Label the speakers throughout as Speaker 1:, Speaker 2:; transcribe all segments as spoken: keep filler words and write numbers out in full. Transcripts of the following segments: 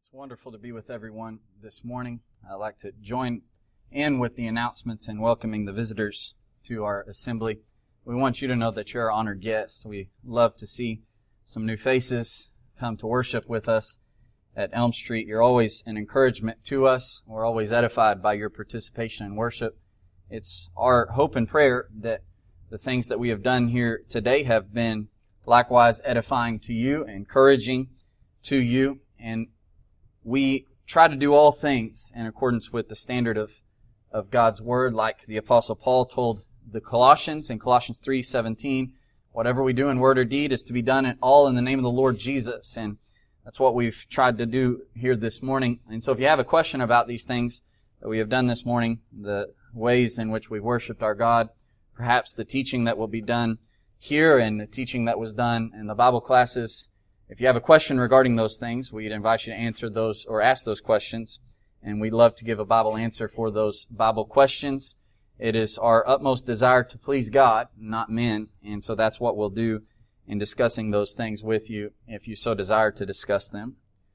Speaker 1: It's wonderful to be with everyone this morning. I'd like to join in with the announcements and welcoming the visitors to our assembly. We want you to know that you're our honored guests. We love to see some new faces come to worship with us at Elm Street. You're always an encouragement to us. We're always edified by your participation in worship. It's our hope and prayer that the things that we have done here today have been likewise edifying to you, encouraging to you, and we try to do all things in accordance with the standard of, of God's Word, like the Apostle Paul told the Colossians in Colossians three seventeen, whatever we do in word or deed is to be done in all in the name of the Lord Jesus. And that's what we've tried to do here this morning. And so if you have a question about these things that we have done this morning, the ways in which we've worshiped our God, perhaps the teaching that will be done here and the teaching that was done in the Bible classes, if you have a question regarding those things, we'd invite you to answer those or ask those questions. And we'd love to give a Bible answer for those Bible questions. It is our utmost desire to please God, not men. And so that's what we'll do in discussing those things with you, if you so desire to discuss them.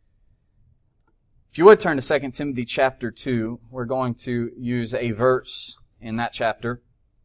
Speaker 1: If you would turn to Second Timothy chapter two, we're going to use a verse in that chapter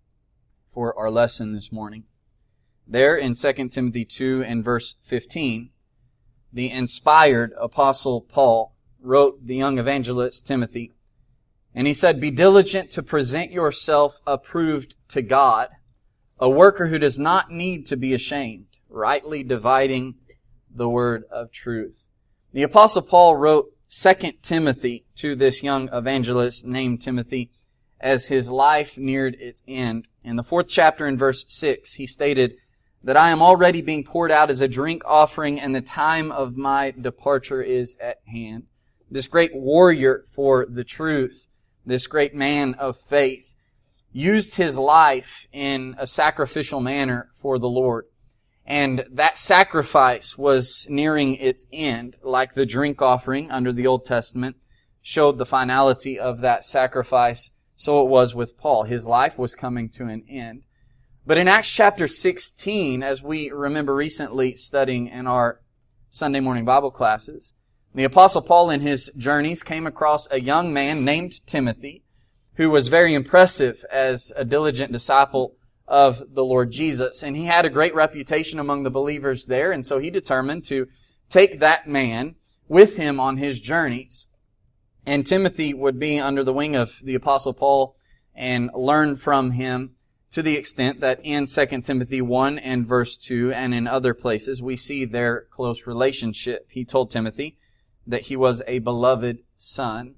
Speaker 1: for our lesson this morning. There in Second Timothy two and verse fifteen, the inspired Apostle Paul wrote the young evangelist Timothy, and he said, "Be diligent to present yourself approved to God, a worker who does not need to be ashamed, rightly dividing the word of truth." The Apostle Paul wrote Second Timothy to this young evangelist named Timothy as his life neared its end. In the fourth chapter in verse six, he stated that I am already being poured out as a drink offering, and the time of my departure is at hand. This great warrior for the truth, this great man of faith, used his life in a sacrificial manner for the Lord. And that sacrifice was nearing its end, like the drink offering under the Old Testament showed the finality of that sacrifice. So it was with Paul. His life was coming to an end. But in Acts chapter sixteen, as we remember recently studying in our Sunday morning Bible classes, the Apostle Paul in his journeys came across a young man named Timothy, who was very impressive as a diligent disciple of the Lord Jesus. And he had a great reputation among the believers there, and so he determined to take that man with him on his journeys. And Timothy would be under the wing of the Apostle Paul and learn from him, to the extent that in Second Timothy one and verse two and in other places we see their close relationship. He told Timothy that he was a beloved son.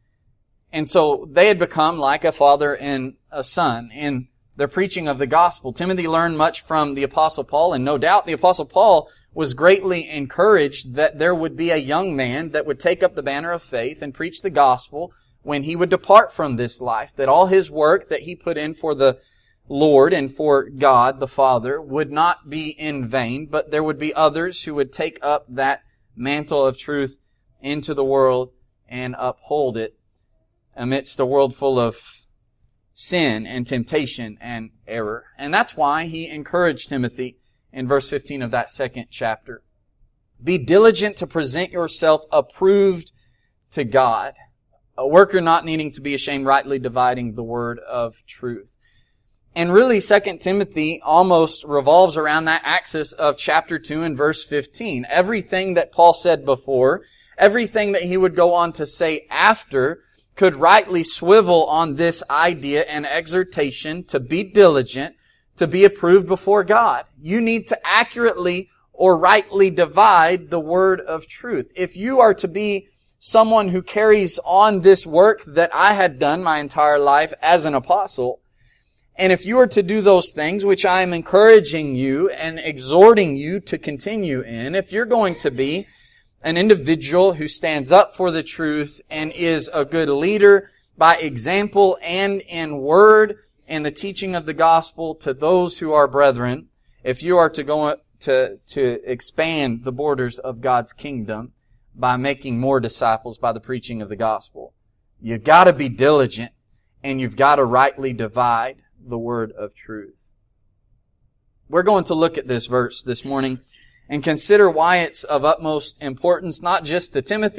Speaker 1: And so they had become like a father and a son in their preaching of the gospel. Timothy learned much from the Apostle Paul, and no doubt the Apostle Paul was greatly encouraged that there would be a young man that would take up the banner of faith and preach the gospel when he would depart from this life, that all his work that he put in for the Lord and for God the Father would not be in vain, but there would be others who would take up that mantle of truth into the world and uphold it amidst a world full of sin and temptation and error. And that's why he encouraged Timothy in verse fifteen of that second chapter. Be diligent to present yourself approved to God, a worker not needing to be ashamed, rightly dividing the word of truth. And really, Second Timothy almost revolves around that axis of chapter two and verse fifteen. Everything that Paul said before, everything that he would go on to say after, could rightly swivel on this idea and exhortation to be diligent, to be approved before God. You need to accurately or rightly divide the word of truth. If you are to be someone who carries on this work that I had done my entire life as an apostle, and if you are to do those things, which I am encouraging you and exhorting you to continue in, if you're going to be an individual who stands up for the truth and is a good leader by example and in word and the teaching of the gospel to those who are brethren, if you are to go to, to expand the borders of God's kingdom by making more disciples by the preaching of the gospel, you've got to be diligent and you've got to rightly divide the word of truth. We're going to look at this verse this morning and consider why it's of utmost importance, not just to Timothy,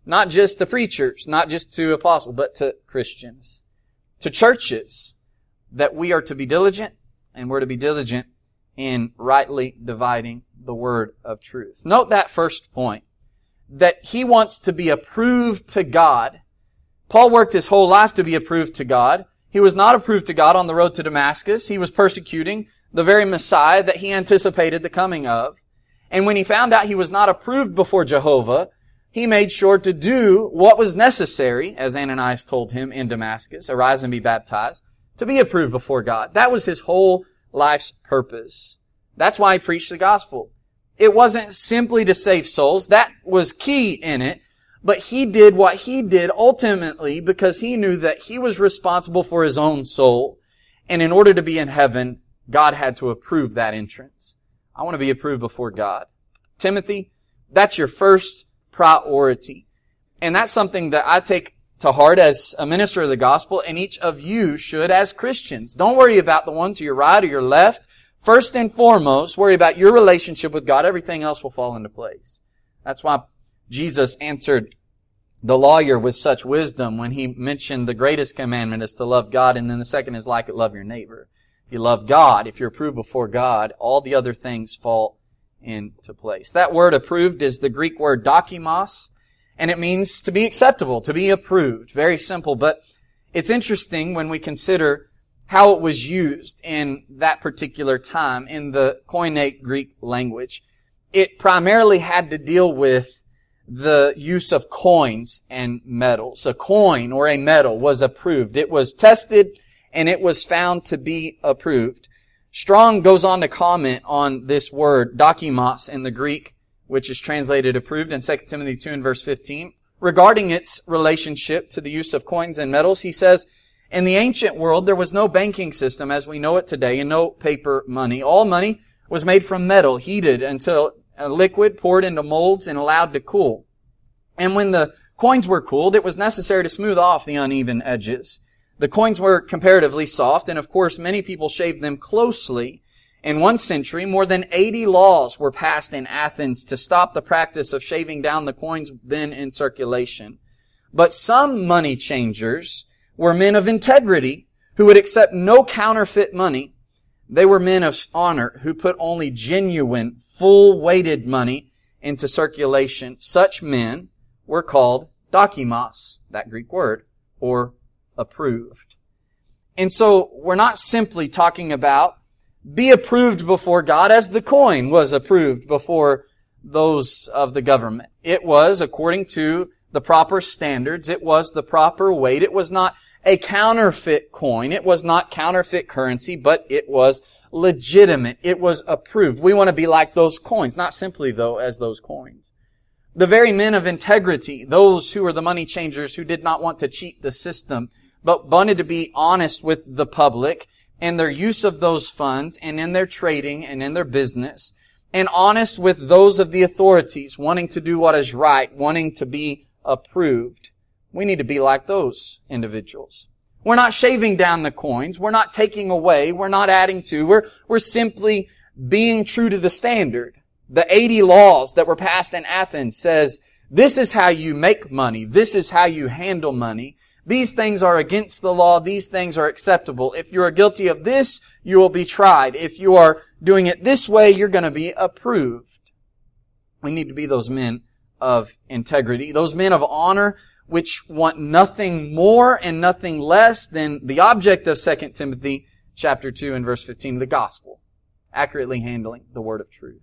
Speaker 1: Not just to preachers, not just to apostles, but to Christians, to churches, that we are to be diligent, and we're to be diligent in rightly dividing the word of truth. Note that first point, that he wants to be approved to God. Paul worked his whole life to be approved to God. He was not approved to God on the road to Damascus. He was persecuting the very Messiah that he anticipated the coming of. And when he found out he was not approved before Jehovah, he made sure to do what was necessary, as Ananias told him in Damascus, arise and be baptized, to be approved before God. That was his whole life's purpose. That's why he preached the gospel. It wasn't simply to save souls. That was key in it. But he did what he did ultimately because he knew that he was responsible for his own soul. And in order to be in heaven, God had to approve that entrance. I want to be approved before God. Timothy, that's your first priority. And that's something that I take to heart as a minister of the gospel, and each of you should as Christians. Don't worry about the one to your right or your left. First and foremost, worry about your relationship with God. Everything else will fall into place. That's why Jesus answered the lawyer with such wisdom when he mentioned the greatest commandment is to love God, and then the second is like it, love your neighbor. If you love God, if you're approved before God, all the other things fall into place. That word approved is the Greek word dokimos, and it means to be acceptable, to be approved. Very simple, but it's interesting when we consider how it was used in that particular time in the Koine Greek language. It primarily had to deal with the use of coins and metals. A coin or a metal was approved. It was tested and it was found to be approved. Strong goes on to comment on this word, dokimos, in the Greek, which is translated approved in Second Timothy two and verse fifteen. Regarding its relationship to the use of coins and metals, he says, in the ancient world, there was no banking system as we know it today and no paper money. All money was made from metal, heated until a liquid poured into molds and allowed to cool. And when the coins were cooled, it was necessary to smooth off the uneven edges. The coins were comparatively soft, and of course many people shaved them closely. In one century, more than eighty laws were passed in Athens to stop the practice of shaving down the coins then in circulation. But some money changers were men of integrity who would accept no counterfeit money. They were men of honor who put only genuine, full-weighted money into circulation. Such men were called dokimos, that Greek word, or approved. And so we're not simply talking about be approved before God as the coin was approved before those of the government. It was according to the proper standards. It was the proper weight. It was not a counterfeit coin. It was not counterfeit currency, but it was legitimate. It was approved. We want to be like those coins, not simply, though, as those coins. The very men of integrity, those who were the money changers who did not want to cheat the system, but wanted to be honest with the public in their use of those funds and in their trading and in their business, and honest with those of the authorities, wanting to do what is right, wanting to be approved. We need to be like those individuals. We're not shaving down the coins. We're not taking away. We're not adding to. We're, we're simply being true to the standard. The eighty laws that were passed in Athens says, this is how you make money. This is how you handle money. These things are against the law. These things are acceptable. If you are guilty of this, you will be tried. If you are doing it this way, you're going to be approved. We need to be those men of integrity, those men of honor, which want nothing more and nothing less than the object of Second Timothy chapter two and verse fifteen, the gospel, accurately handling the word of truth.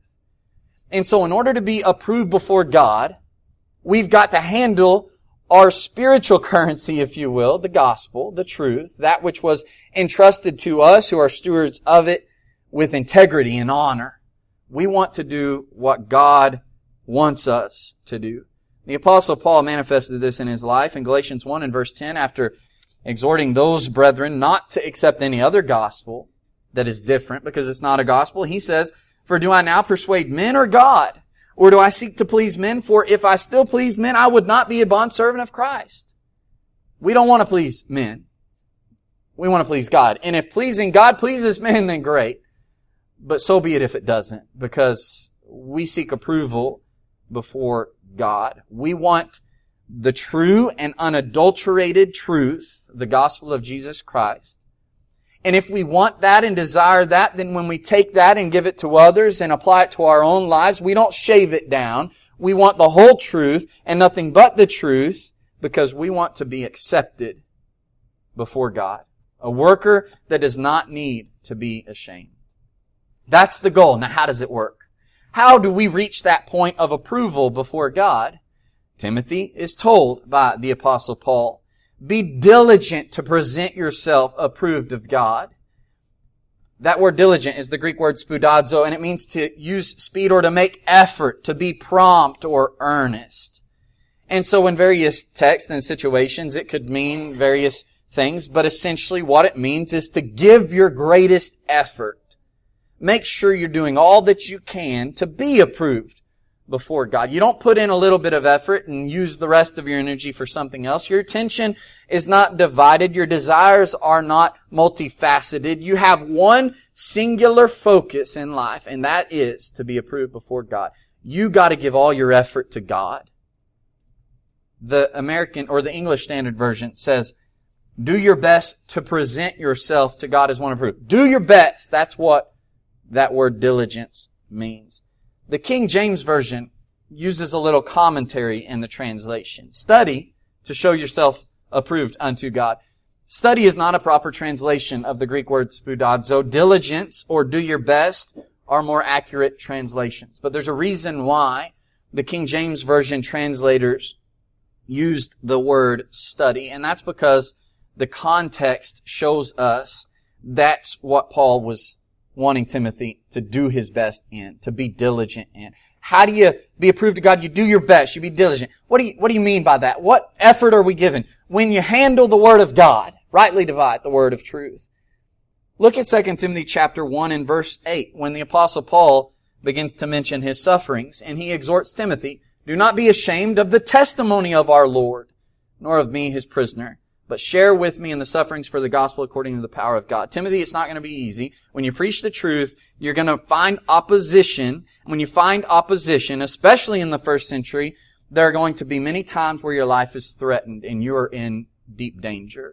Speaker 1: And so in order to be approved before God, we've got to handle our spiritual currency, if you will, the gospel, the truth, that which was entrusted to us who are stewards of it, with integrity and honor. We want to do what God wants us to do. The Apostle Paul manifested this in his life in Galatians one and verse ten, after exhorting those brethren not to accept any other gospel that is different, because it's not a gospel. He says, for do I now persuade men or God? Or do I seek to please men? For if I still please men, I would not be a bondservant of Christ. We don't want to please men. We want to please God. And if pleasing God pleases men, then great. But so be it if it doesn't, because we seek approval before God. We want the true and unadulterated truth, the gospel of Jesus Christ. And if we want that and desire that, then when we take that and give it to others and apply it to our own lives, we don't shave it down. We want the whole truth and nothing but the truth because we want to be accepted before God. A worker that does not need to be ashamed. That's the goal. Now, how does it work? How do we reach that point of approval before God? Timothy is told by the Apostle Paul, be diligent to present yourself approved of God. That word diligent is the Greek word spoudazo, and it means to use speed or to make effort, to be prompt or earnest. And so in various texts and situations, it could mean various things, but essentially what it means is to give your greatest effort. Make sure you're doing all that you can to be approved before God. You don't put in a little bit of effort and use the rest of your energy for something else. Your attention is not divided. Your desires are not multifaceted. You have one singular focus in life, and that is to be approved before God. You got to give all your effort to God. The American or the English Standard Version says, do your best to present yourself to God as one approved. Do your best. That's what that word diligence means. The King James Version uses a little commentary in the translation. Study to show yourself approved unto God. Study is not a proper translation of the Greek word spoudazo. Diligence or do your best are more accurate translations. But there's a reason why the King James Version translators used the word study, and that's because the context shows us that's what Paul was wanting Timothy to do his best in, to be diligent in. How do you be approved to God? You do your best. You be diligent. What do you, what do you mean by that? What effort are we given? When you handle the Word of God, rightly divide the Word of truth. Look at Second Timothy chapter one and verse eight, when the Apostle Paul begins to mention his sufferings, and he exhorts Timothy, do not be ashamed of the testimony of our Lord, nor of me his prisoner, but share with me in the sufferings for the gospel according to the power of God. Timothy, it's not going to be easy. When you preach the truth, you're going to find opposition. When you find opposition, especially in the first century, there are going to be many times where your life is threatened and you're in deep danger.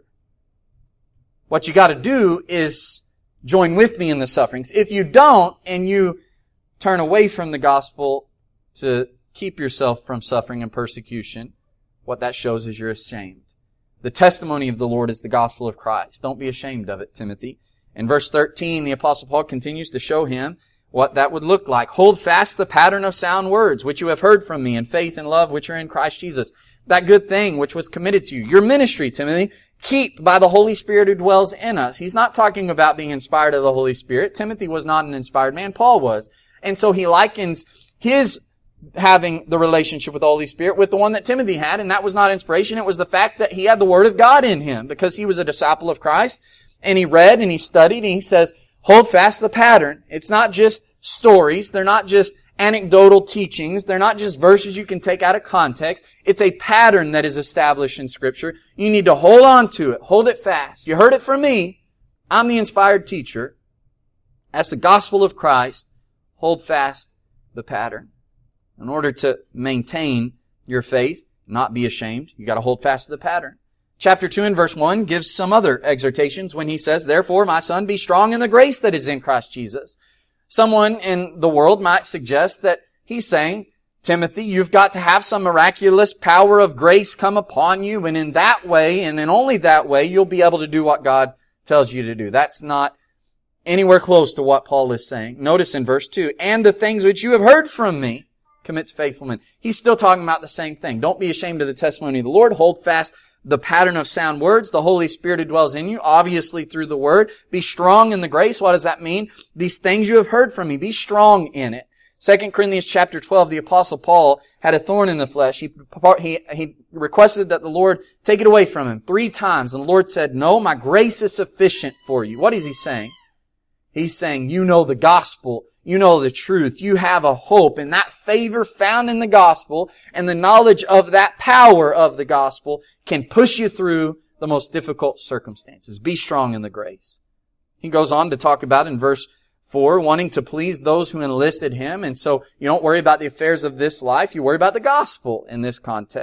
Speaker 1: What you got to do is join with me in the sufferings. If you don't, and you turn away from the gospel to keep yourself from suffering and persecution, what that shows is you're ashamed. The testimony of the Lord is the gospel of Christ. Don't be ashamed of it, Timothy. In verse thirteen, the Apostle Paul continues to show him what that would look like. Hold fast the pattern of sound words, which you have heard from me, in faith and love, which are in Christ Jesus. That good thing which was committed to you. Your ministry, Timothy, keep by the Holy Spirit who dwells in us. He's not talking about being inspired of the Holy Spirit. Timothy was not an inspired man. Paul was. And so he likens his having the relationship with the Holy Spirit with the one that Timothy had, and that was not inspiration. It was the fact that he had the Word of God in him because he was a disciple of Christ, and he read and he studied, and he says, hold fast the pattern. It's not just stories. They're not just anecdotal teachings. They're not just verses you can take out of context. It's a pattern that is established in Scripture. You need to hold on to it. Hold it fast. You heard it from me. I'm the inspired teacher. That's the gospel of Christ. Hold fast the pattern. In order to maintain your faith, not be ashamed, you got to hold fast to the pattern. Chapter two and verse one gives some other exhortations when he says, therefore, my son, be strong in the grace that is in Christ Jesus. Someone in the world might suggest that he's saying, Timothy, you've got to have some miraculous power of grace come upon you, and in that way, and in only that way, you'll be able to do what God tells you to do. That's not anywhere close to what Paul is saying. Notice in verse two, and the things which you have heard from me, commit to faithful men. He's still talking about the same thing. Don't be ashamed of the testimony of the Lord. Hold fast the pattern of sound words, the Holy Spirit who dwells in you, obviously through the Word. Be strong in the grace. What does that mean? These things you have heard from me. Be strong in it. Second Corinthians chapter twelve, the Apostle Paul had a thorn in the flesh. He, he, he requested that the Lord take it away from him three times. And the Lord said, no, my grace is sufficient for you. What is he saying? He's saying, you know the gospel. You know the truth. You have a hope, and that favor found in the gospel and the knowledge of that power of the gospel can push you through the most difficult circumstances. Be strong in the grace. He goes on to talk about in verse four, wanting to please those who enlisted him. And so you don't worry about the affairs of this life. You worry about the gospel in this context.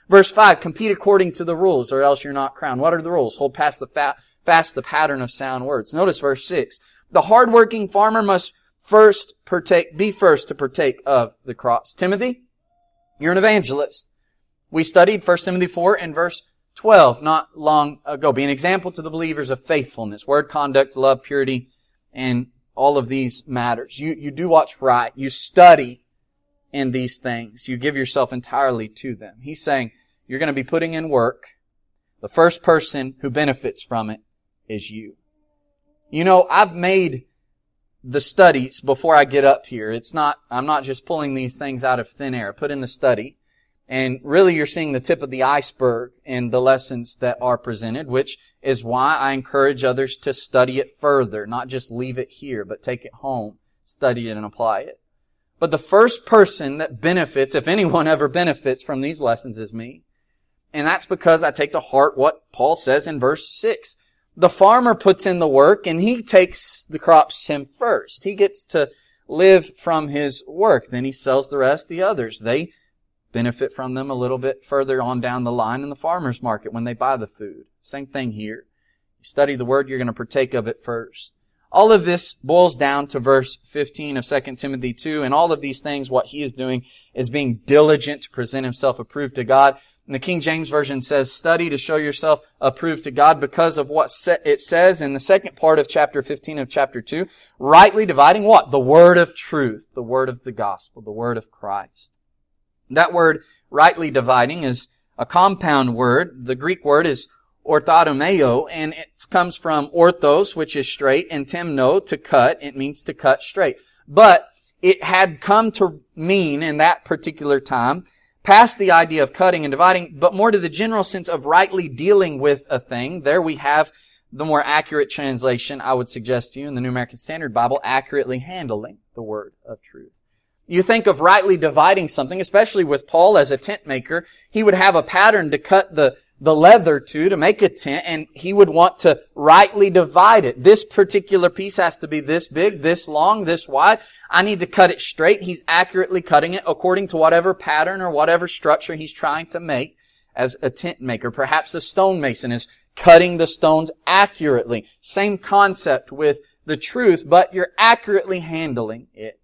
Speaker 1: Verse five, compete according to the rules, or else you're not crowned. What are the rules? Hold fast the, fa- fast the pattern of sound words. Notice verse six. The hardworking farmer must first partake, be first to partake of the crops. Timothy, you're an evangelist. We studied First Timothy four and verse twelve not long ago. Be an example to the believers of faithfulness, word, conduct, love, purity, and all of these matters. You, you do what's right. You study in these things. You give yourself entirely to them. He's saying you're going to be putting in work. The first person who benefits from it is you. You know, I've made the studies before I get up here. It's not, I'm not just pulling these things out of thin air. Put in the study. And really you're seeing the tip of the iceberg in the lessons that are presented, which is why I encourage others to study it further, not just leave it here, but take it home, study it, and apply it. But the first person that benefits, if anyone ever benefits from these lessons, is me. And that's because I take to heart what Paul says in verse six. The farmer puts in the work and he takes the crops him first. He gets to live from his work. Then he sells the rest to the others. They benefit from them a little bit further on down the line in the farmer's market when they buy the food. Same thing here. You study the word, you're going to partake of it first. All of this boils down to verse fifteen of Second Timothy two, and all of these things, what he is doing is being diligent to present himself approved to God. And the King James Version says, study to show yourself approved to God because of what it says in the second part of chapter fifteen of chapter two, rightly dividing what? The word of truth, the word of the gospel, the word of Christ. That word, rightly dividing, is a compound word. The Greek word is orthodomeo, and it comes from orthos, which is straight, and temno, to cut. It means to cut straight. But it had come to mean, in that particular time, past the idea of cutting and dividing, but more to the general sense of rightly dealing with a thing. There we have the more accurate translation, I would suggest to you, in the New American Standard Bible, accurately handling the word of truth. You think of rightly dividing something, especially with Paul as a tent maker. He would have a pattern to cut the, the leather to, to make a tent, and he would want to rightly divide it. This particular piece has to be this big, this long, this wide. I need to cut it straight. He's accurately cutting it according to whatever pattern or whatever structure he's trying to make as a tent maker. Perhaps a stonemason is cutting the stones accurately. Same concept with the truth, but you're accurately handling it,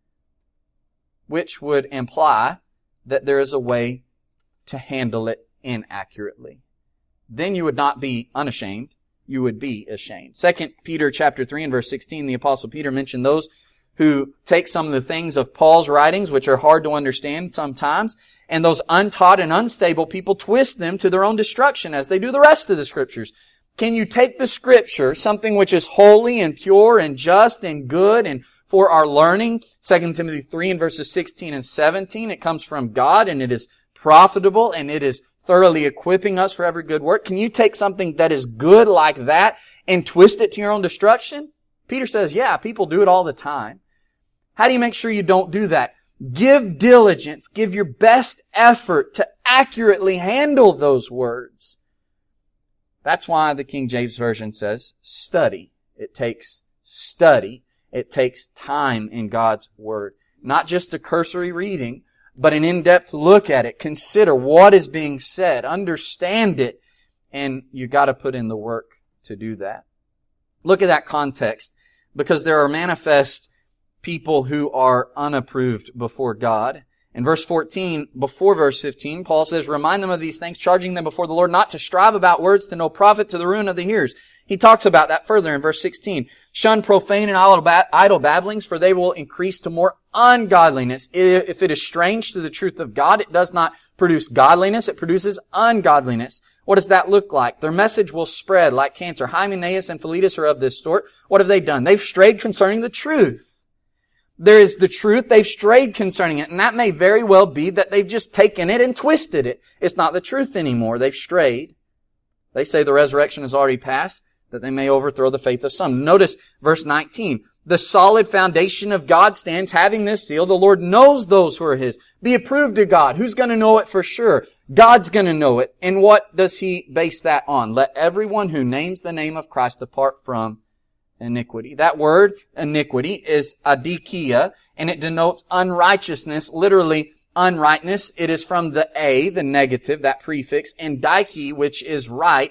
Speaker 1: which would imply that there is a way to handle it inaccurately. Then you would not be unashamed. You would be ashamed. Second Peter chapter three and verse sixteen, the Apostle Peter mentioned those who take some of the things of Paul's writings, which are hard to understand sometimes, and those untaught and unstable people twist them to their own destruction as they do the rest of the Scriptures. Can you take the Scripture, something which is holy and pure and just and good and for our learning, Second Timothy three and verses sixteen and seventeen, it comes from God and it is profitable and it is thoroughly equipping us for every good work. Can you take something that is good like that and twist it to your own destruction? Peter says, yeah, people do it all the time. How do you make sure you don't do that? Give diligence, give your best effort to accurately handle those words. That's why the King James Version says, study. It takes study. It takes time in God's Word. Not just a cursory reading, but an in-depth look at it. Consider what is being said. Understand it. And you got to put in the work to do that. Look at that context, because there are manifest people who are unapproved before God. In verse fourteen, before verse fifteen, Paul says, remind them of these things, charging them before the Lord not to strive about words to no profit to the ruin of the hearers. He talks about that further in verse sixteen. Shun profane and idle babblings, for they will increase to more ungodliness. If it is strange to the truth of God, it does not produce godliness, it produces ungodliness. What does that look like? Their message will spread like cancer. Hymenaeus and Philetus are of this sort. What have they done? They've strayed concerning the truth. There is the truth, they've strayed concerning it, and that may very well be that they've just taken it and twisted it. It's not the truth anymore. They've strayed. They say the resurrection has already passed, that they may overthrow the faith of some. Notice verse nineteen. The solid foundation of God stands, having this seal. The Lord knows those who are His. Be approved to God. Who's going to know it for sure? God's going to know it. And what does He base that on? Let everyone who names the name of Christ depart from iniquity. That word, iniquity, is adikia, and it denotes unrighteousness, literally unrightness, it is from the a, the negative, that prefix, and dike, which is right,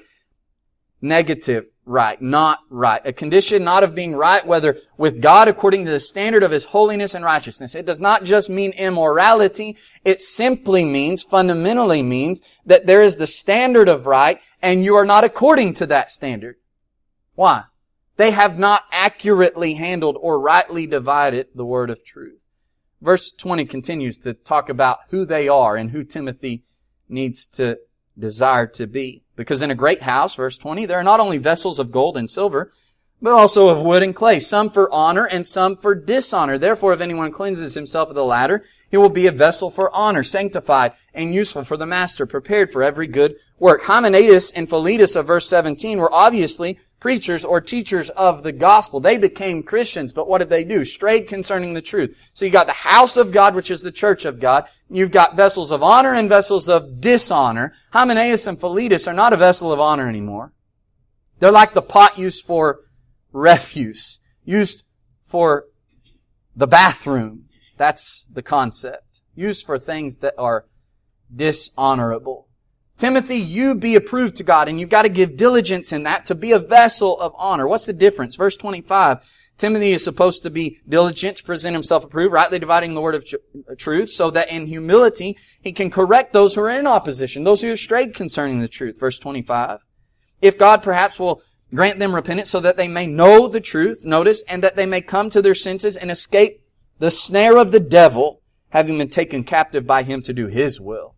Speaker 1: negative right, not right. A condition not of being right, whether with God according to the standard of His holiness and righteousness. It does not just mean immorality. It simply means, fundamentally means, that there is the standard of right and you are not according to that standard. Why? They have not accurately handled or rightly divided the word of truth. Verse twenty continues to talk about who they are and who Timothy needs to desire to be. Because in a great house, verse twenty, there are not only vessels of gold and silver, but also of wood and clay, some for honor and some for dishonor. Therefore, if anyone cleanses himself of the latter, he will be a vessel for honor, sanctified and useful for the master, prepared for every good work. Hymenaeus and Philetus of verse seventeen were obviously preachers or teachers of the gospel. They became Christians, but what did they do? Strayed concerning the truth. So you got the house of God, which is the church of God. You've got vessels of honor and vessels of dishonor. Hymenaeus and Philetus are not a vessel of honor anymore. They're like the pot used for refuse, used for the bathroom. That's the concept. Used for things that are dishonorable. Timothy, you be approved to God, and you've got to give diligence in that to be a vessel of honor. What's the difference? Verse twenty-five, Timothy is supposed to be diligent to present himself approved, rightly dividing the word of truth, so that in humility he can correct those who are in opposition, those who have strayed concerning the truth. Verse twenty-five, if God perhaps will grant them repentance so that they may know the truth, notice, and that they may come to their senses and escape the snare of the devil, having been taken captive by him to do his will.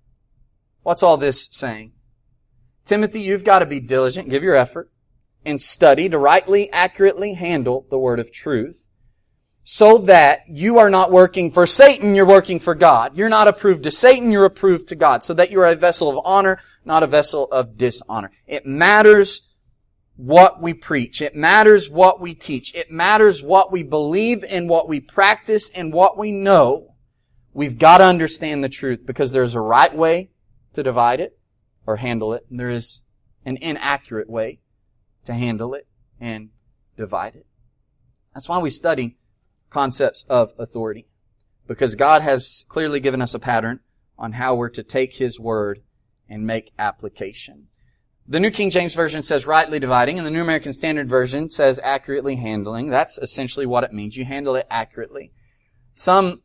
Speaker 1: What's all this saying? Timothy, you've got to be diligent, give your effort, and study to rightly, accurately handle the word of truth, so that you are not working for Satan, you're working for God. You're not approved to Satan, you're approved to God, so that you are a vessel of honor, not a vessel of dishonor. It matters what we preach. It matters what we teach. It matters what we believe and what we practice and what we know. We've got to understand the truth, because there's a right way to divide it or handle it, and there is an inaccurate way to handle it and divide it. That's why we study concepts of authority, because God has clearly given us a pattern on how we're to take His word and make application. The New King James Version says rightly dividing, and the New American Standard Version says accurately handling. That's essentially what it means. You handle it accurately. Some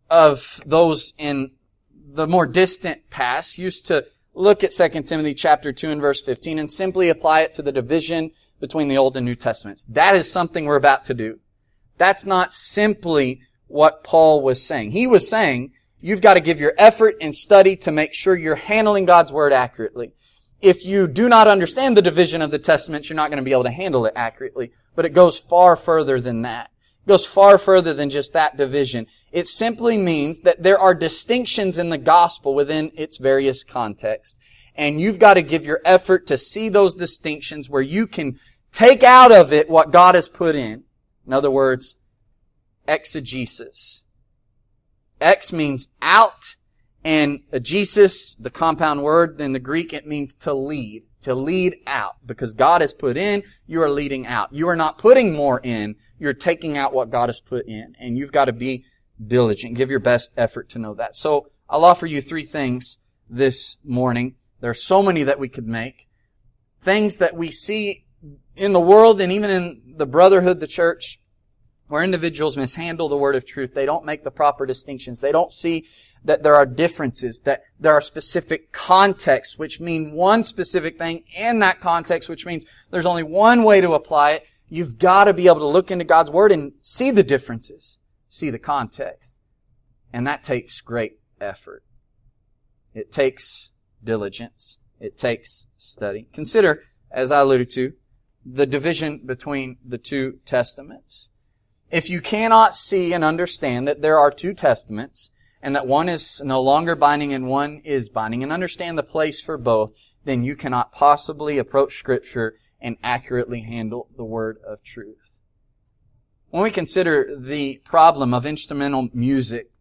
Speaker 1: of those in the more distant past used to look at Second Timothy chapter two and verse fifteen and simply apply it to the division between the Old and New Testaments. That is something we're about to do. That's not simply what Paul was saying. He was saying you've got to give your effort and study to make sure you're handling God's word accurately. If you do not understand the division of the Testaments, you're not going to be able to handle it accurately. But it goes far further than that. It goes far further than just that division. It simply means that there are distinctions in the gospel within its various contexts. And you've got to give your effort to see those distinctions where you can take out of it what God has put in. In other words, exegesis. Ex means out, and agesis, the compound word in the Greek, it means to lead. To lead out. Because God has put in, you are leading out. You are not putting more in, you're taking out what God has put in. And you've got to be diligent. Give your best effort to know that. So I'll offer you three things this morning. There are so many that we could make. Things that we see in the world and even in the brotherhood, the church, where individuals mishandle the word of truth. They don't make the proper distinctions. They don't see that there are differences, that there are specific contexts which mean one specific thing in that context, which means there's only one way to apply it. You've got to be able to look into God's word and see the differences, see the context. And that takes great effort. It takes diligence. It takes study. Consider, as I alluded to, the division between the two testaments. If you cannot see and understand that there are two testaments, and that one is no longer binding and one is binding, and understand the place for both, then you cannot possibly approach Scripture and accurately handle the word of truth. When we consider the problem of instrumental music,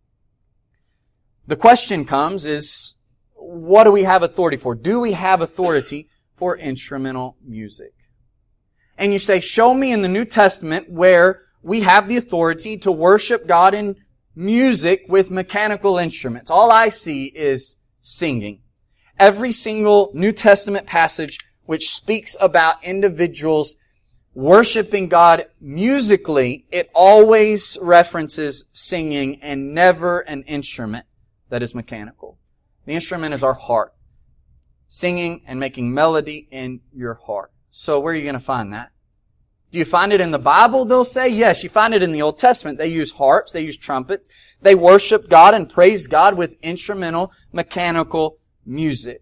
Speaker 1: the question comes is, what do we have authority for? Do we have authority for instrumental music? And you say, show me in the New Testament where we have the authority to worship God in music with mechanical instruments. All I see is singing. Every single New Testament passage which speaks about individuals worshiping God musically, it always references singing and never an instrument that is mechanical. The instrument is our heart. Singing and making melody in your heart. So where are you going to find that? Do you find it in the Bible, they'll say? Yes, you find it in the Old Testament. They use harps, they use trumpets. They worship God and praise God with instrumental, mechanical music.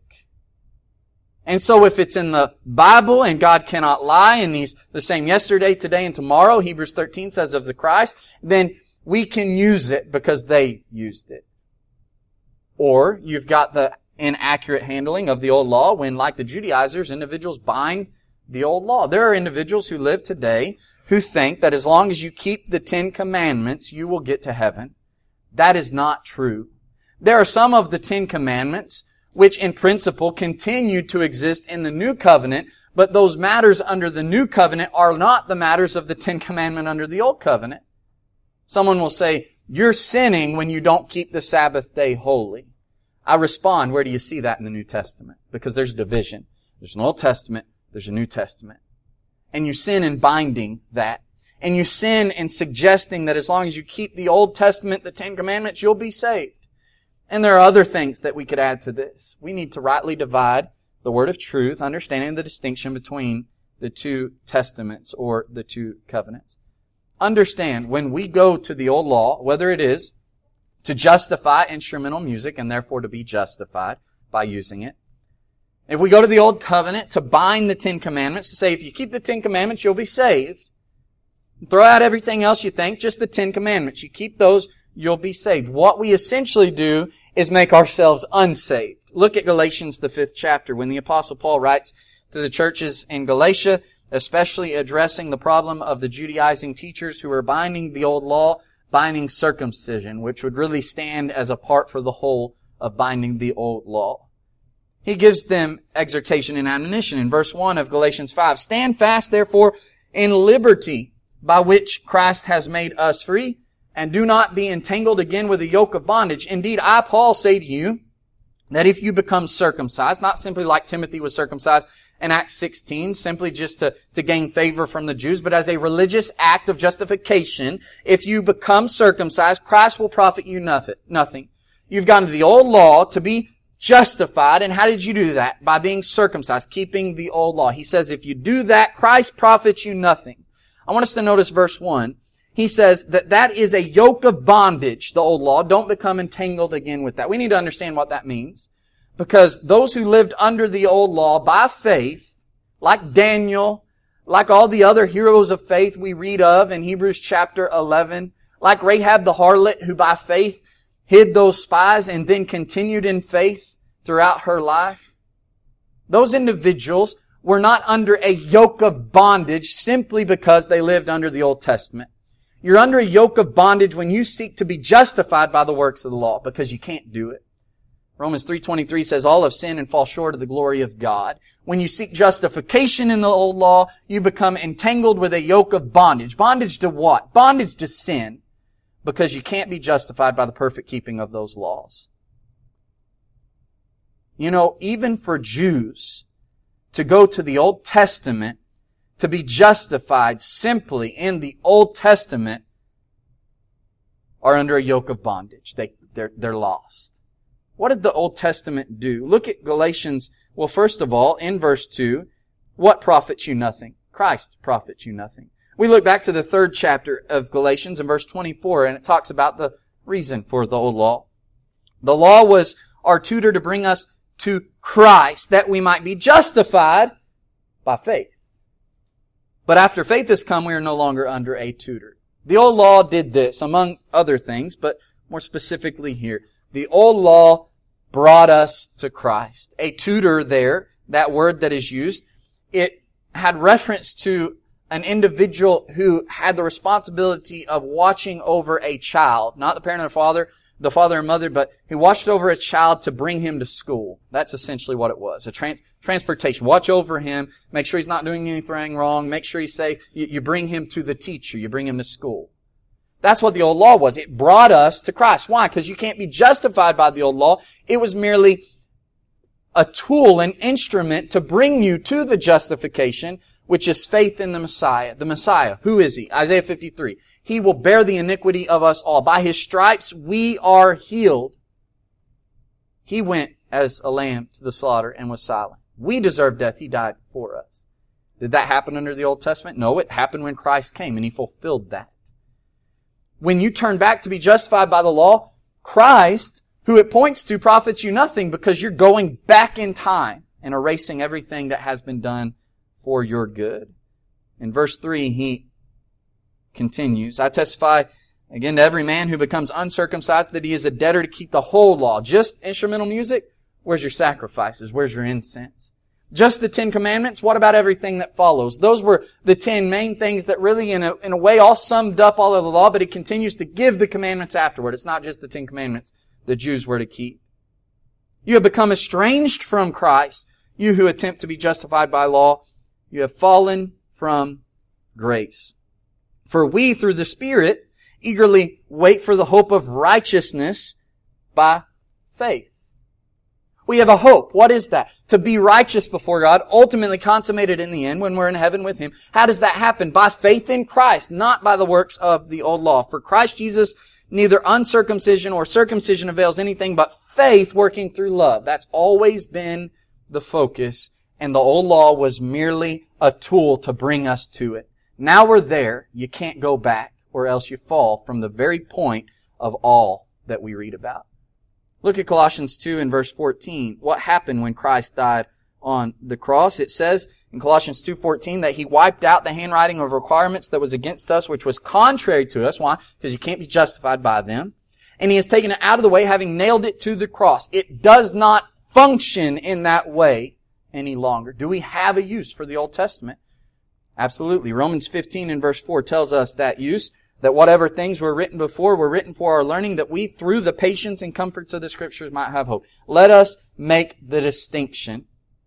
Speaker 1: And so if it's in the Bible and God cannot lie and He's the same yesterday, today, and tomorrow, Hebrews thirteen says of the Christ, then we can use it because they used it. Or you've got the inaccurate handling of the old law when, like the Judaizers, individuals bind the old law. There are individuals who live today who think that as long as you keep the Ten Commandments, you will get to heaven. That is not true. There are some of the Ten Commandments which in principle continue to exist in the New Covenant, but those matters under the New Covenant are not the matters of the Ten Commandment under the Old Covenant. Someone will say, you're sinning when you don't keep the Sabbath day holy. I respond, where do you see that in the New Testament? Because there's division. There's an Old Testament, there's a New Testament. And you sin in binding that. And you sin in suggesting that as long as you keep the Old Testament, the Ten Commandments, you'll be saved. And there are other things that we could add to this. We need to rightly divide the word of truth, understanding the distinction between the two testaments or the two covenants. Understand, when we go to the old law, whether it is to justify instrumental music and therefore to be justified by using it, if we go to the Old Covenant to bind the Ten Commandments, to say if you keep the Ten Commandments, you'll be saved. Throw out everything else you think, just the Ten Commandments. You keep those, you'll be saved. What we essentially do is make ourselves unsaved. Look at Galatians, the fifth chapter, when the Apostle Paul writes to the churches in Galatia, especially addressing the problem of the Judaizing teachers who are binding the old law, binding circumcision, which would really stand as a part for the whole of binding the old law. He gives them exhortation and admonition in verse one of Galatians five. Stand fast, therefore, in liberty by which Christ has made us free, and do not be entangled again with the yoke of bondage. Indeed, I, Paul, say to you that if you become circumcised, not simply like Timothy was circumcised in Acts sixteen, simply just to, to gain favor from the Jews, but as a religious act of justification, if you become circumcised, Christ will profit you nothing. You've gone to the old law to be justified, and how did you do that? By being circumcised, keeping the old law. He says if you do that, Christ profits you nothing. I want us to notice verse one. He says that that is a yoke of bondage, the old law. Don't become entangled again with that. We need to understand what that means. Because those who lived under the old law by faith, like Daniel, like all the other heroes of faith we read of in Hebrews chapter eleven, like Rahab the harlot who by faith hid those spies and then continued in faith throughout her life. Those individuals were not under a yoke of bondage simply because they lived under the Old Testament. You're under a yoke of bondage when you seek to be justified by the works of the law because you can't do it. Romans three twenty-three says all have sinned and fall short of the glory of God. When you seek justification in the old law, you become entangled with a yoke of bondage. Bondage to what? Bondage to sin. Because you can't be justified by the perfect keeping of those laws. You know, even for Jews to go to the Old Testament to be justified simply in the Old Testament are under a yoke of bondage. They, they're, they're lost. What did the Old Testament do? Look at Galatians. Well, first of all, in verse two, what profits you nothing? Christ profits you nothing. We look back to the third chapter of Galatians in verse twenty-four, and it talks about the reason for the old law. The law was our tutor to bring us to Christ, that we might be justified by faith. But after faith has come, we are no longer under a tutor. The old law did this, among other things, but more specifically here. The old law brought us to Christ. A tutor there, that word that is used, it had reference to an individual who had the responsibility of watching over a child, not the parent or the father, the father and mother, but he watched over a child to bring him to school. That's essentially what it was. A trans- transportation. Watch over him. Make sure he's not doing anything wrong. Make sure he's safe. You, you bring him to the teacher. You bring him to school. That's what the old law was. It brought us to Christ. Why? Because you can't be justified by the old law. It was merely a tool, an instrument to bring you to the justification, which is faith in the Messiah. The Messiah, who is He? Isaiah fifty-three. He will bear the iniquity of us all. By His stripes we are healed. He went as a lamb to the slaughter and was silent. We deserve death. He died for us. Did that happen under the Old Testament? No, it happened when Christ came and He fulfilled that. When you turn back to be justified by the law, Christ, who it points to, profits you nothing because you're going back in time and erasing everything that has been done for your good. In verse three, he continues, I testify again to every man who becomes uncircumcised that he is a debtor to keep the whole law. Just instrumental music? Where's your sacrifices? Where's your incense? Just the Ten Commandments? What about everything that follows? Those were the ten main things that really, in a, in a way, all summed up all of the law, but He continues to give the commandments afterward. It's not just the Ten Commandments the Jews were to keep. You have become estranged from Christ, you who attempt to be justified by law. You have fallen from grace. For we, through the Spirit, eagerly wait for the hope of righteousness by faith. We have a hope. What is that? To be righteous before God, ultimately consummated in the end when we're in heaven with Him. How does that happen? By faith in Christ, not by the works of the old law. For Christ Jesus, neither uncircumcision or circumcision avails anything but faith working through love. That's always been the focus, and the old law was merely a tool to bring us to it. Now we're there. You can't go back, or else you fall from the very point of all that we read about. Look at Colossians two and verse fourteen. What happened when Christ died on the cross? It says in Colossians two fourteen that He wiped out the handwriting of requirements that was against us, which was contrary to us. Why? Because you can't be justified by them. And He has taken it out of the way, having nailed it to the cross. It does not function in that way any longer. Do we have a use for the Old Testament? Absolutely. Romans fifteen and verse four tells us that use, that whatever things were written before were written for our learning, that we, through the patience and comforts of the Scriptures, might have hope. Let us make the distinction.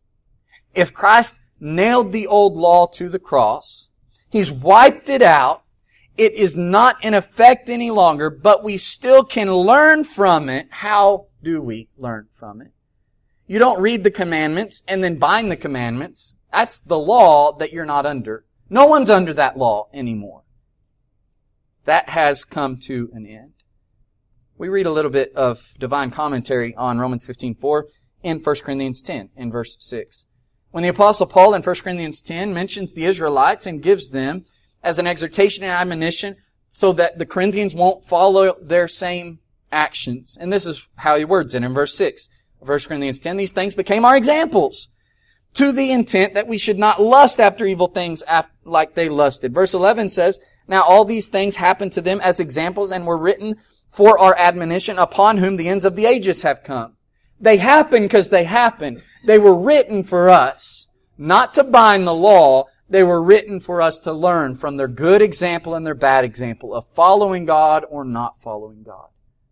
Speaker 1: If Christ nailed the old law to the cross, He's wiped it out, it is not in effect any longer, but we still can learn from it. How do we learn from it? You don't read the commandments and then bind the commandments. That's the law that you're not under. No one's under that law anymore. That has come to an end. We read a little bit of divine commentary on Romans fifteen four in First Corinthians ten in verse six. When the Apostle Paul in First Corinthians ten mentions the Israelites and gives them as an exhortation and admonition so that the Corinthians won't follow their same actions. And this is how he words it in verse six of First Corinthians ten. These things became our examples, to the intent that we should not lust after evil things like they lusted. Verse eleven says, now all these things happened to them as examples and were written for our admonition, upon whom the ends of the ages have come. They happen because they happen. They were written for us, not to bind the law. They were written for us to learn from their good example and their bad example of following God or not following God.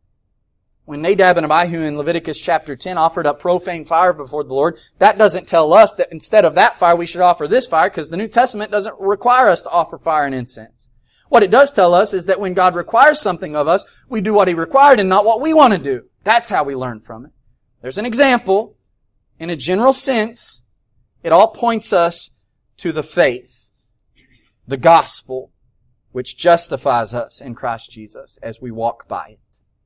Speaker 1: When Nadab and Abihu in Leviticus chapter ten offered up profane fire before the Lord, that doesn't tell us that instead of that fire we should offer this fire, because the New Testament doesn't require us to offer fire and incense. What it does tell us is that when God requires something of us, we do what He required and not what we want to do. That's how we learn from it. There's an example. In a general sense, it all points us to the faith, the gospel, which justifies us in Christ Jesus as we walk by it.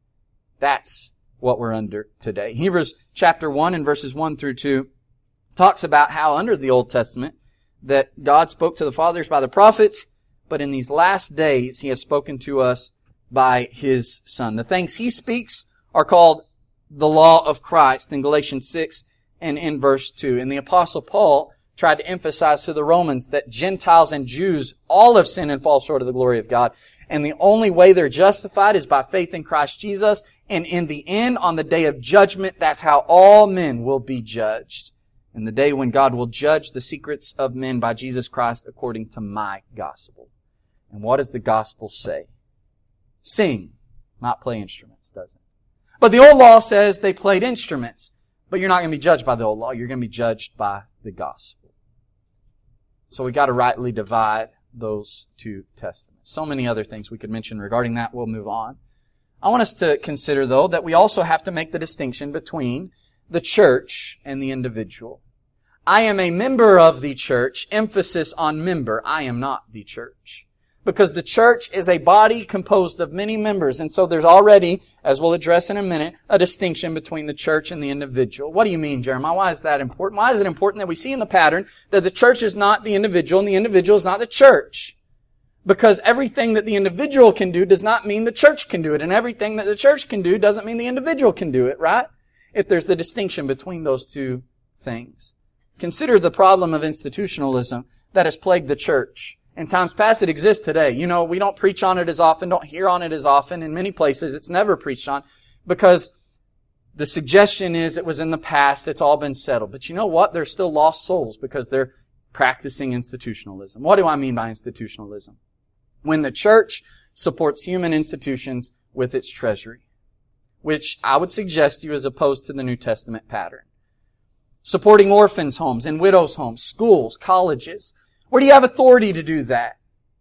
Speaker 1: That's what we're under today. Hebrews chapter one and verses one through two talks about how under the Old Testament that God spoke to the fathers by the prophets, but in these last days He has spoken to us by His Son. The things He speaks are called the law of Christ in Galatians six and in verse two. And the Apostle Paul tried to emphasize to the Romans that Gentiles and Jews all have sinned and fall short of the glory of God. And the only way they're justified is by faith in Christ Jesus. And in the end, on the day of judgment, that's how all men will be judged. In the day when God will judge the secrets of men by Jesus Christ according to my gospel. And what does the gospel say? Sing, not play instruments, does it? But the old law says they played instruments. But you're not going to be judged by the old law. You're going to be judged by the gospel. So we got to rightly divide those two testaments. So many other things we could mention regarding that. We'll move on. I want us to consider, though, that we also have to make the distinction between the church and the individual. I am a member of the church, emphasis on member. I am not the church. Because the church is a body composed of many members, and so there's already, as we'll address in a minute, a distinction between the church and the individual. What do you mean, Jeremiah? Why is that important? Why is it important that we see in the pattern that the church is not the individual and the individual is not the church? Because everything that the individual can do does not mean the church can do it, and everything that the church can do doesn't mean the individual can do it, right? If there's the distinction between those two things. Consider the problem of institutionalism that has plagued the church. In times past, it exists today. You know, we don't preach on it as often, don't hear on it as often. In many places, it's never preached on because the suggestion is it was in the past, it's all been settled. But you know what? There's still lost souls because they're practicing institutionalism. What do I mean by institutionalism? When the church supports human institutions with its treasury, which I would suggest to you as opposed to the New Testament pattern. Supporting orphans' homes and widows' homes, schools, colleges. Where do you have authority to do that?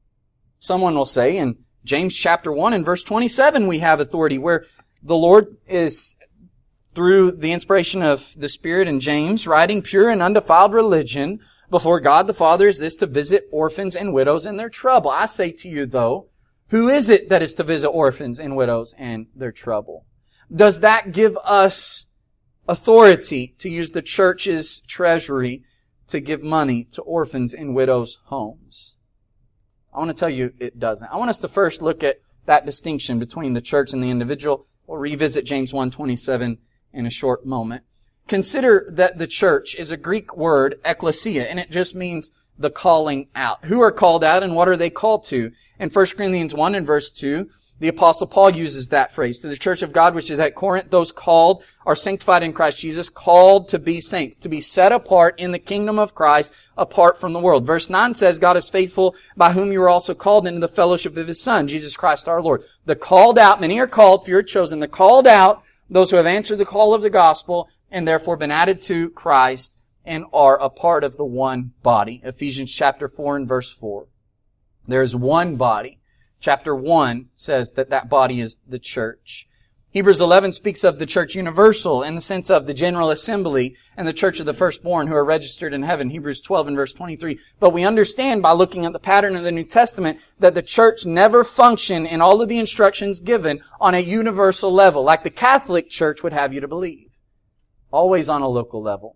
Speaker 1: Someone will say in James chapter one and verse twenty-seven we have authority where the Lord is, through the inspiration of the Spirit in James, writing pure and undefiled religion before God the Father is this to visit orphans and widows in their trouble. I say to you though, who is it that is to visit orphans and widows and their trouble? Does that give us authority to use the church's treasury to give money to orphans and widows' homes? I want to tell you it doesn't. I want us to first look at that distinction between the church and the individual. We'll revisit James one twenty-seven in a short moment. Consider that the church is a Greek word, ekklesia, and it just means the calling out. Who are called out and what are they called to? In First Corinthians one and verse two, the Apostle Paul uses that phrase. To the church of God which is at Corinth, those called are sanctified in Christ Jesus, called to be saints, to be set apart in the kingdom of Christ, apart from the world. Verse nine says, God is faithful, by whom you are also called into the fellowship of His Son, Jesus Christ our Lord. The called out, many are called, few are chosen. The called out, those who have answered the call of the gospel, and therefore been added to Christ, and are a part of the one body. Ephesians chapter four and verse four. There is one body. Chapter one says that that body is the church. Hebrews eleven speaks of the church universal in the sense of the general assembly and the church of the firstborn who are registered in heaven. Hebrews twelve and verse twenty-three. But we understand by looking at the pattern of the New Testament that the church never functioned in all of the instructions given on a universal level, like the Catholic Church would have you to believe. Always on a local level.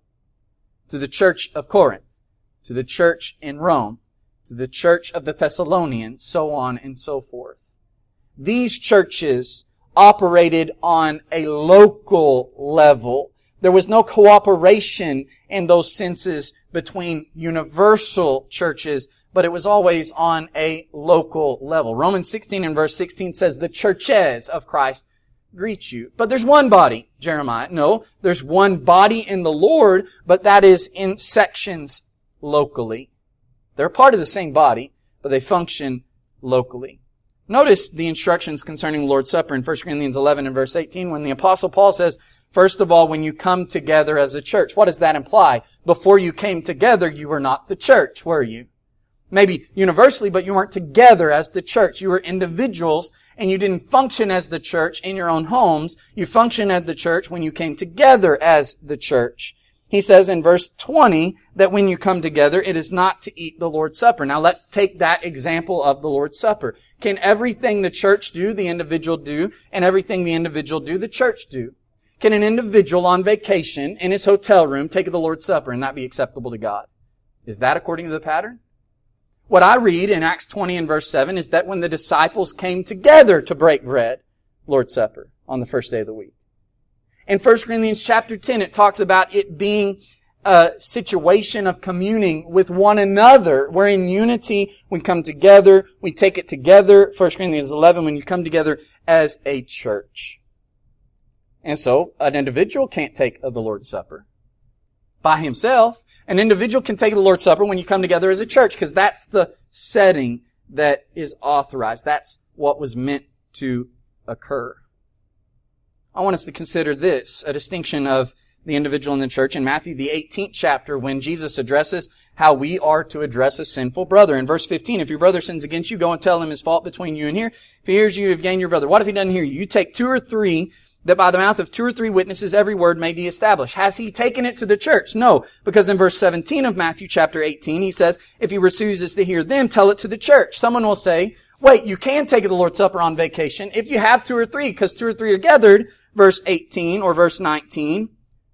Speaker 1: To the church of Corinth, to the church in Rome, to the church of the Thessalonians, so on and so forth. These churches operated on a local level. There was no cooperation in those senses between universal churches, but it was always on a local level. Romans sixteen and verse sixteen says, the churches of Christ greet you. But there's one body, Jeremiah. No, there's one body in the Lord, but that is in sections locally. They're part of the same body, but they function locally. Notice the instructions concerning the Lord's Supper in First Corinthians eleven and verse eighteen when the Apostle Paul says, first of all, when you come together as a church. What does that imply? Before you came together, you were not the church, were you? Maybe universally, but you weren't together as the church. You were individuals, and you didn't function as the church in your own homes. You functioned as the church when you came together as the church. He says in verse twenty that when you come together, it is not to eat the Lord's Supper. Now let's take that example of the Lord's Supper. Can everything the church do, the individual do, and everything the individual do, the church do? Can an individual on vacation in his hotel room take the Lord's Supper and not be acceptable to God? Is that according to the pattern? What I read in Acts twenty and verse seven is that when the disciples came together to break bread, Lord's Supper, on the first day of the week. In First Corinthians chapter ten, it talks about it being a situation of communing with one another. We're in unity. We come together. We take it together. First Corinthians eleven, when you come together as a church. And so, an individual can't take of the Lord's Supper by himself. An individual can take the Lord's Supper when you come together as a church, because that's the setting that is authorized. That's what was meant to occur. I want us to consider this, a distinction of the individual and the church. In Matthew, the eighteenth chapter, when Jesus addresses how we are to address a sinful brother. In verse fifteen, if your brother sins against you, go and tell him his fault between you and here. If he hears you, you have gained your brother. What if he doesn't hear you? You take two or three, that by the mouth of two or three witnesses every word may be established. Has he taken it to the church? No, because in verse seventeen of Matthew chapter eighteen, he says, if he refuses to hear them, tell it to the church. Someone will say, wait, you can take the Lord's Supper on vacation if you have two or three, because two or three are gathered. Verse eighteen or verse nineteen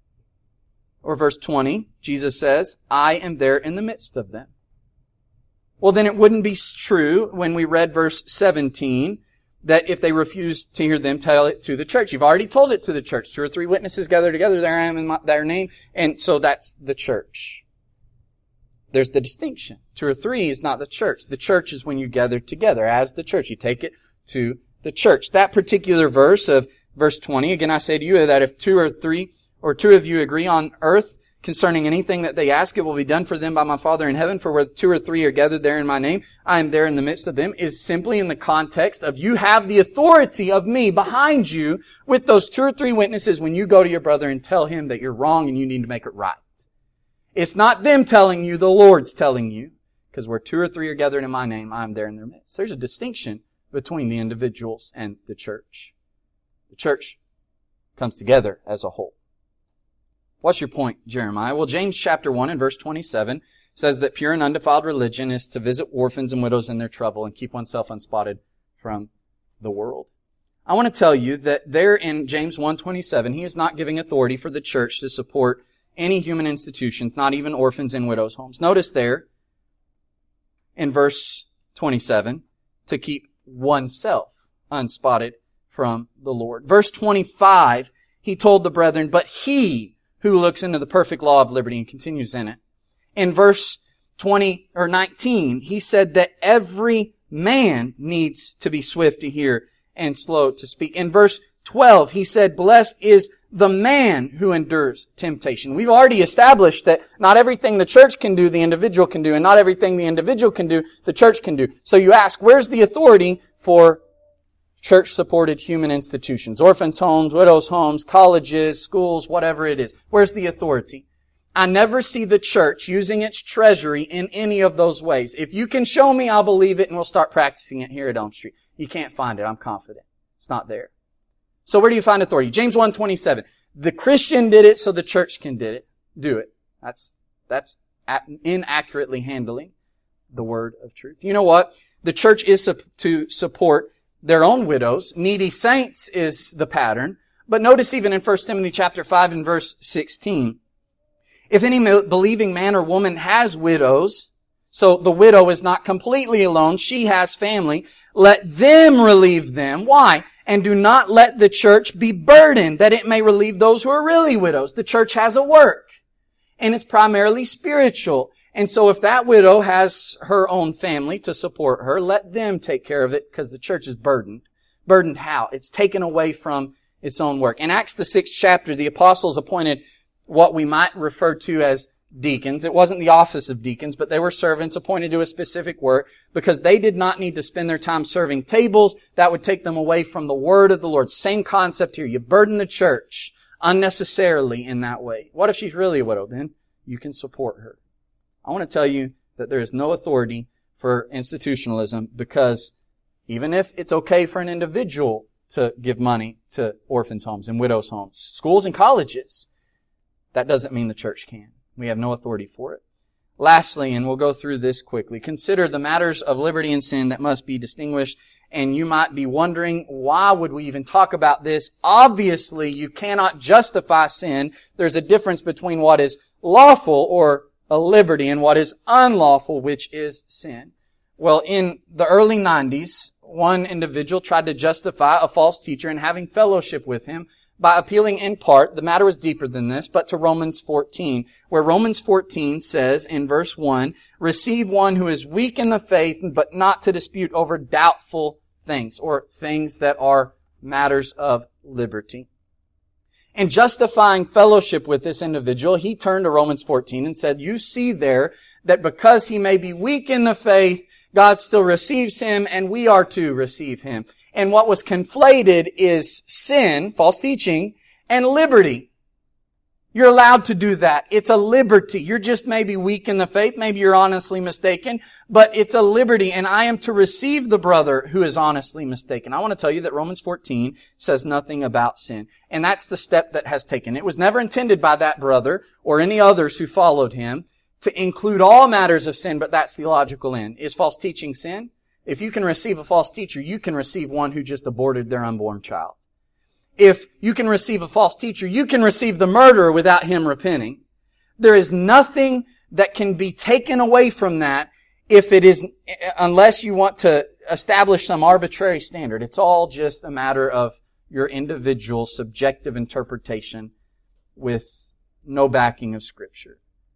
Speaker 1: or verse twenty, Jesus says, I am there in the midst of them. Well, then it wouldn't be true when we read verse seventeen that if they refuse to hear them, tell it to the church. You've already told it to the church. Two or three witnesses gather together, there I am in my, their name. And so that's the church. There's the distinction. Two or three is not the church. The church is when you gather together as the church. You take it to the church. That particular verse of verse twenty, again I say to you that if two or three or two of you agree on earth concerning anything that they ask, it will be done for them by my Father in heaven. For where two or three are gathered there in my name, I am there in the midst of them, is simply in the context of you have the authority of me behind you with those two or three witnesses when you go to your brother and tell him that you're wrong and you need to make it right. It's not them telling you, the Lord's telling you. Because where two or three are gathered in my name, I am there in their midst. There's a distinction between the individuals and the church. The church comes together as a whole. What's your point, Jeremiah? Well, James chapter one and verse twenty-seven says that pure and undefiled religion is to visit orphans and widows in their trouble and keep oneself unspotted from the world. I want to tell you that there in James one twenty-seven, he is not giving authority for the church to support any human institutions, not even orphans and widows' homes. Notice there in verse twenty-seven, to keep oneself unspotted from the Lord. Verse twenty-five, he told the brethren, but he who looks into the perfect law of liberty and continues in it. In verse twenty or nineteen, he said that every man needs to be swift to hear and slow to speak. In verse twelve, he said, blessed is the man who endures temptation. We've already established that not everything the church can do, the individual can do, and not everything the individual can do, the church can do. So you ask, where's the authority for church-supported human institutions? Orphans' homes, widows' homes, colleges, schools, whatever it is. Where's the authority? I never see the church using its treasury in any of those ways. If you can show me, I'll believe it, and we'll start practicing it here at Elm Street. You can't find it, I'm confident. It's not there. So where do you find authority? James one twenty-seven. The Christian did it, so the church can did it. Do it. That's, that's inaccurately handling the word of truth. You know what? The church is to support their own widows. Needy saints is the pattern. But notice even in First Timothy chapter five and verse sixteen, if any believing man or woman has widows, so the widow is not completely alone, she has family, let them relieve them. Why? And do not let the church be burdened, that it may relieve those who are really widows. The church has a work, and it's primarily spiritual. And so if that widow has her own family to support her, let them take care of it because the church is burdened. Burdened how? It's taken away from its own work. In Acts the sixth chapter, the apostles appointed what we might refer to as deacons. It wasn't the office of deacons, but they were servants appointed to a specific work because they did not need to spend their time serving tables. That would take them away from the word of the Lord. Same concept here. You burden the church unnecessarily in that way. What if she's really a widow? Then you can support her. I want to tell you that there is no authority for institutionalism because even if it's okay for an individual to give money to orphans' homes and widows' homes, schools and colleges, that doesn't mean the church can. We have no authority for it. Lastly, and we'll go through this quickly, consider the matters of liberty and sin that must be distinguished. And you might be wondering, why would we even talk about this? Obviously, you cannot justify sin. There's a difference between what is lawful or a liberty and what is unlawful, which is sin. Well, in the early nineties, one individual tried to justify a false teacher and having fellowship with him by appealing in part, the matter was deeper than this, but to Romans fourteen, where Romans fourteen says in verse one, receive one who is weak in the faith, but not to dispute over doubtful things, or things that are matters of liberty. In justifying fellowship with this individual, he turned to Romans fourteen and said, you see there that because he may be weak in the faith, God still receives him and we are to receive him. And what was conflated is sin, false teaching, and liberty.
Speaker 2: You're allowed to do that. It's a liberty. You're just maybe weak in the faith. Maybe you're honestly mistaken. But it's a liberty, and I am to receive the brother who is honestly mistaken. I want to tell you that Romans fourteen says nothing about sin. And that's the step that has taken. It was never intended by that brother or any others who followed him to include all matters of sin, but that's the logical end. Is false teaching sin? If you can receive a false teacher, you can receive one who just aborted their unborn child. If you can receive a false teacher, you can receive the murderer without him repenting. There is nothing that can be taken away from that if it is, unless you want to establish some arbitrary standard. It's all just a matter of your individual subjective interpretation with no backing of Scripture.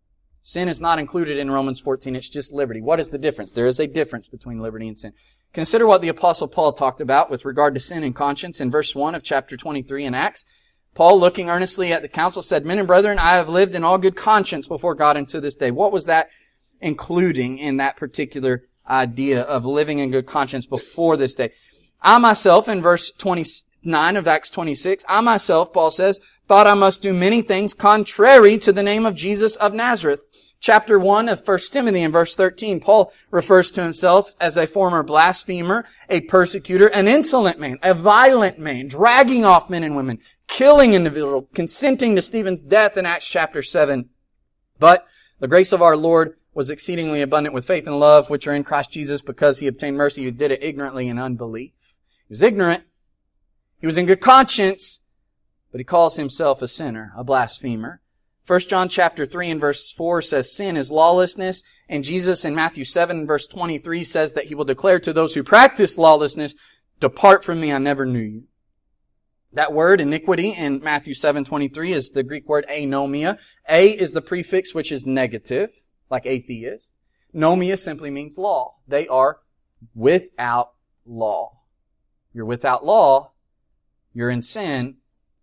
Speaker 2: Sin is not included in Romans fourteen. It's just liberty. What is the difference? There is a difference between liberty and sin. Consider what the Apostle Paul talked about with regard to sin and conscience in verse one of chapter twenty-three in Acts. Paul, looking earnestly at the council, said, "Men and brethren, I have lived in all good conscience before God unto this day." What was that including in that particular idea of living in good conscience before this day? I myself, in verse twenty-nine of Acts twenty-six, I myself, Paul says, thought I must do many things contrary to the name of Jesus of Nazareth. Chapter one of First Timothy in verse thirteen, Paul refers to himself as a former blasphemer, a persecutor, an insolent man, a violent man, dragging off men and women, killing individuals, consenting to Stephen's death in Acts chapter seven. But the grace of our Lord was exceedingly abundant with faith and love, which are in Christ Jesus, because he obtained mercy who did it ignorantly in unbelief. He was ignorant. He was in good conscience, but he calls himself a sinner, a blasphemer. First John chapter three and verse four says sin is lawlessness, and Jesus in Matthew seven verse twenty-three says that he will declare to those who practice lawlessness, "Depart from me, I never knew you." That word, iniquity, in Matthew seven twenty-three is the Greek word anomia. A is the prefix which is negative, like atheist. Nomia simply means law. They are without law. You're without law. You're in sin.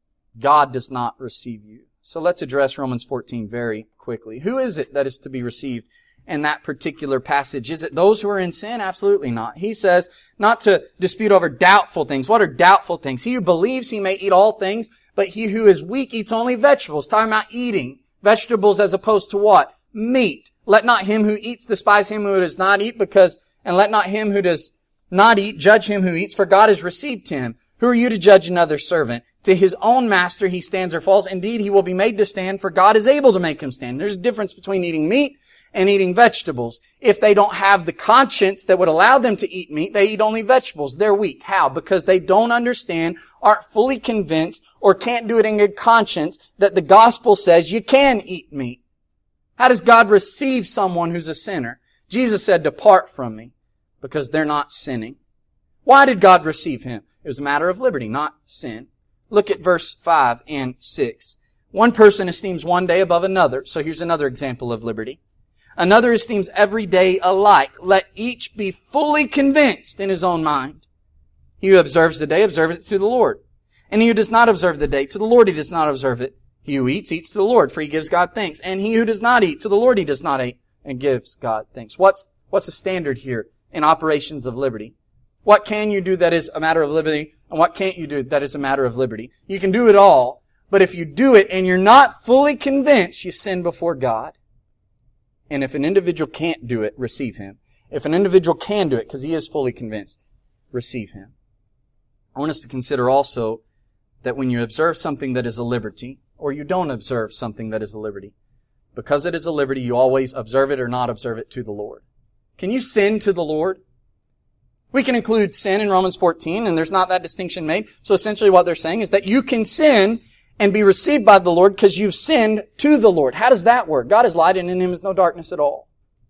Speaker 2: God does not receive you. So let's address Romans fourteen very quickly. Who is it that is to be received in that particular passage? Is it those who are in sin? Absolutely not. He says not to dispute over doubtful things. What are doubtful things? He who believes he may eat all things, but he who is weak eats only vegetables. Talking about eating. Vegetables as opposed to what? Meat. Let not him who eats despise him who does not eat, because, and let not him who does not eat judge him who eats, for God has received him. Who are you to judge another servant? To his own master he stands or falls. Indeed, he will be made to stand, for God is able to make him stand. There's a difference between eating meat and eating vegetables. If they don't have the conscience that would allow them to eat meat, they eat only vegetables. They're weak. How? Because they don't understand, aren't fully convinced, or can't do it in good conscience that the gospel says you can eat meat. How does God receive someone who's a sinner? Jesus said, "Depart from me," because they're not sinning. Why did God receive him? It was a matter of liberty, not sin. Look at verse five and six. One person esteems one day above another. So here's another example of liberty. Another esteems every day alike. Let each be fully convinced in his own mind. He who observes the day observes it to the Lord. And he who does not observe the day, to the Lord he does not observe it. He who eats, eats to the Lord, for he gives God thanks. And he who does not eat, to the Lord he does not eat, and gives God thanks. What's, what's the standard here in operations of liberty? What can you do that is a matter of liberty, and what can't you do that is a matter of liberty? You can do it all, but if you do it and you're not fully convinced, you sin before God. And if an individual can't do it, receive him. If an individual can do it, because he is fully convinced, receive him. I want us to consider also that when you observe something that is a liberty, or you don't observe something that is a liberty, because it is a liberty, you always observe it or not observe it to the Lord. Can you sin to the Lord? We can include sin in Romans fourteen, and there's not that distinction made. So essentially what they're saying is that you can sin and be received by the Lord because you've sinned to the Lord. How does that work? God is light, and in him is no darkness at all.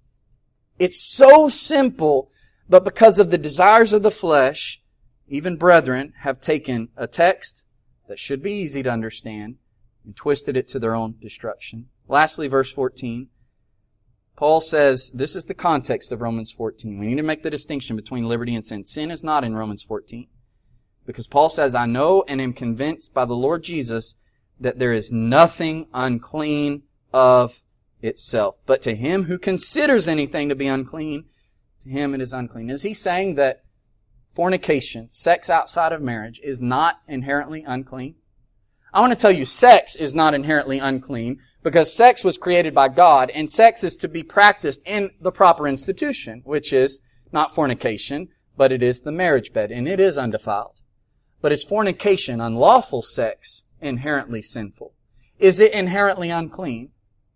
Speaker 2: It's so simple, but because of the desires of the flesh, even brethren have taken a text that should be easy to understand and twisted it to their own destruction. Lastly, verse fourteen. Paul says, this is the context of Romans fourteen. We need to make the distinction between liberty and sin. Sin is not in Romans fourteen. Because Paul says, I know and am convinced by the Lord Jesus that there is nothing unclean of itself. But to him who considers anything to be unclean, to him it is unclean. Is he saying that fornication, sex outside of marriage, is not inherently unclean? I want to tell you, sex is not inherently unclean because sex was created by God, and sex is to be practiced in the proper institution, which is not fornication, but it is the marriage bed, and it is undefiled. But is fornication, unlawful sex, inherently sinful? Is it inherently unclean?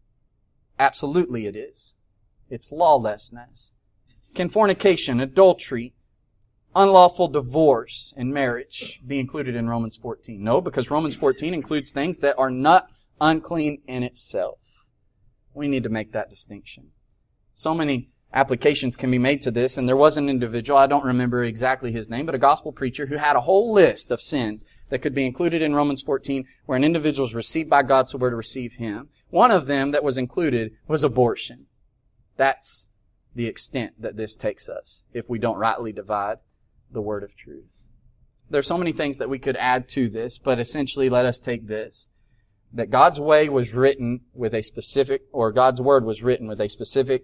Speaker 2: Absolutely it is. It's lawlessness. Can fornication, adultery, unlawful divorce and marriage be included in Romans fourteen? No, because Romans fourteen includes things that are not unclean in itself. We need to make that distinction. So many applications can be made to this, and there was an individual, I don't remember exactly his name, but a gospel preacher who had a whole list of sins that could be included in Romans fourteen where an individual is received by God, so we're to receive him. One of them that was included was abortion. That's the extent that this takes us if we don't rightly divide the word of truth. There's so many things that we could add to this, but essentially let us take this. That God's way was written with a specific, or God's word was written with a specific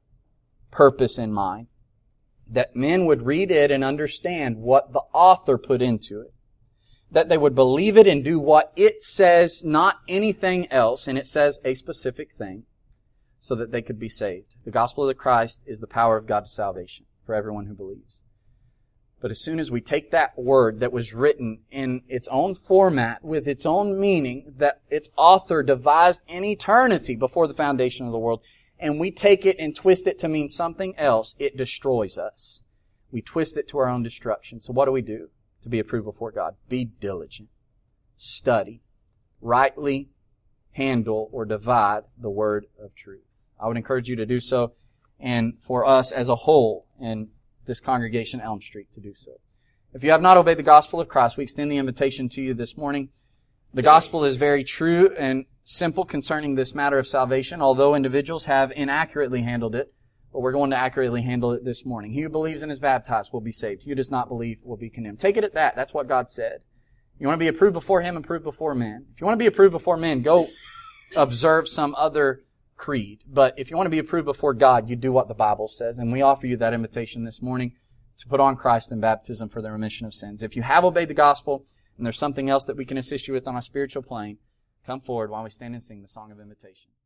Speaker 2: purpose in mind. That men would read it and understand what the author put into it. That they would believe it and do what it says, not anything else, and it says a specific thing, so that they could be saved. The gospel of the Christ is the power of God to salvation for everyone who believes. But as soon as we take that word that was written in its own format, with its own meaning, that its author devised in eternity before the foundation of the world, and we take it and twist it to mean something else, it destroys us. We twist it to our own destruction. So what do we do to be approved before God? Be diligent. Study. Rightly handle or divide the word of truth. I would encourage you to do so, and for us as a whole in this congregation, Elm Street, to do so. If you have not obeyed the gospel of Christ, we extend the invitation to you this morning. The gospel is very true and simple concerning this matter of salvation, although individuals have inaccurately handled it, but we're going to accurately handle it this morning. He who believes and is baptized will be saved. He who does not believe will be condemned. Take it at that. That's what God said. You want to be approved before Him, approved before men. If you want to be approved before men, go observe some other creed. But if you want to be approved before God, you do what the Bible says. And we offer you that invitation this morning to put on Christ in baptism for the remission of sins. If you have obeyed the gospel and there's something else that we can assist you with on a spiritual plane, come forward while we stand and sing the song of invitation.